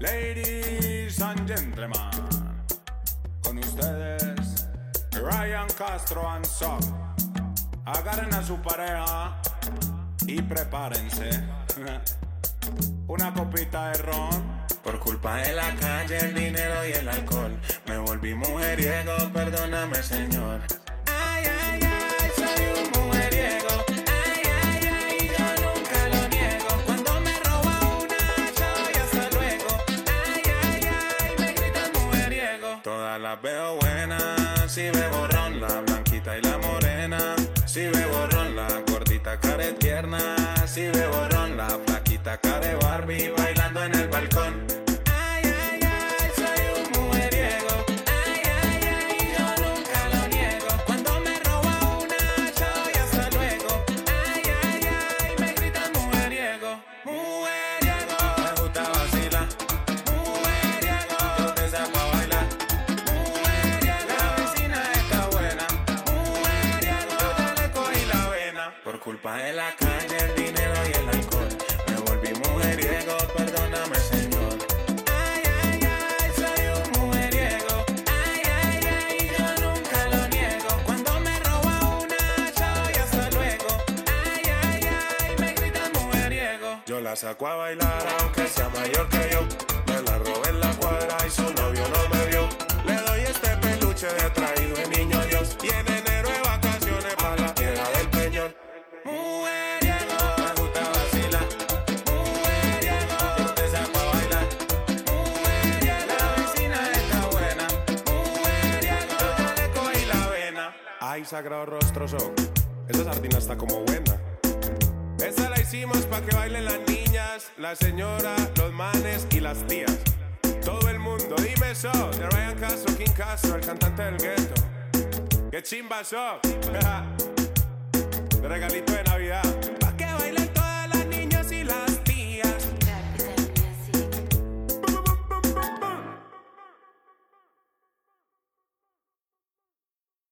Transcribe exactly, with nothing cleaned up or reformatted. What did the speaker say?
Ladies and gentlemen, con ustedes, Ryan Castro and Son. Agarren a su pareja y prepárense. Una copita de ron. Por culpa de la calle, el dinero y el alcohol, me volví mujeriego, perdóname, Señor. Ay, ay, ay, soy un mujeriego. Ay, ay, ay, yo nunca lo niego. Cuando me roba una, chao y hasta luego. Ay, ay, ay, me gritan mujeriego. Todas las veo buenas, si bebo ron, la blanquita y la morena. Si bebo ron, la gordita care tierna. Si bebo ron, la flaquita care Barbie bailando en el balcón. Ay, ay, ay, soy un mujeriego. Ay, ay, ay, yo nunca lo niego. Cuando me roba una, chao y hasta luego. Ay, ay, ay, me gritan mujeriego. Mujeriego, me gusta vacilar. Mujeriego, yo te saco a bailar. Mujeriego, la vecina está buena. Mujeriego, yo ya le cogí la vena. Por culpa de la calle, el dinero y el alcohol, me volví mujeriego, perdóname, Señor. Ay, ay, ay, soy un mujeriego. Ay, ay, ay, yo nunca lo niego. Cuando me roba una, chao y hasta luego. Ay, ay, ay, me gritan mujeriego. Yo la saco a bailar aunque sea mayor que yo. Me la robé en la cuadra y su novio no me vio. Le doy este peluche de traído de niño Dios. Y en enero de vacaciones pa' la tierra del Peñol. Mujeriego, me gusta vacilar. Mujeriego, yo te saco a bailar. Mujeriego, la vecina está buena. Mujeriego, yo ya le cogí la vena. Ay, sagrado rostro son, esa sardina está como buena. Esa la hicimos pa' que bailen las niñas, la señora, los manes y las tías. Todo el mundo, dime eso, de Ryan Castro, King Castro, el cantante del gueto. ¡Qué chimba so! De regalito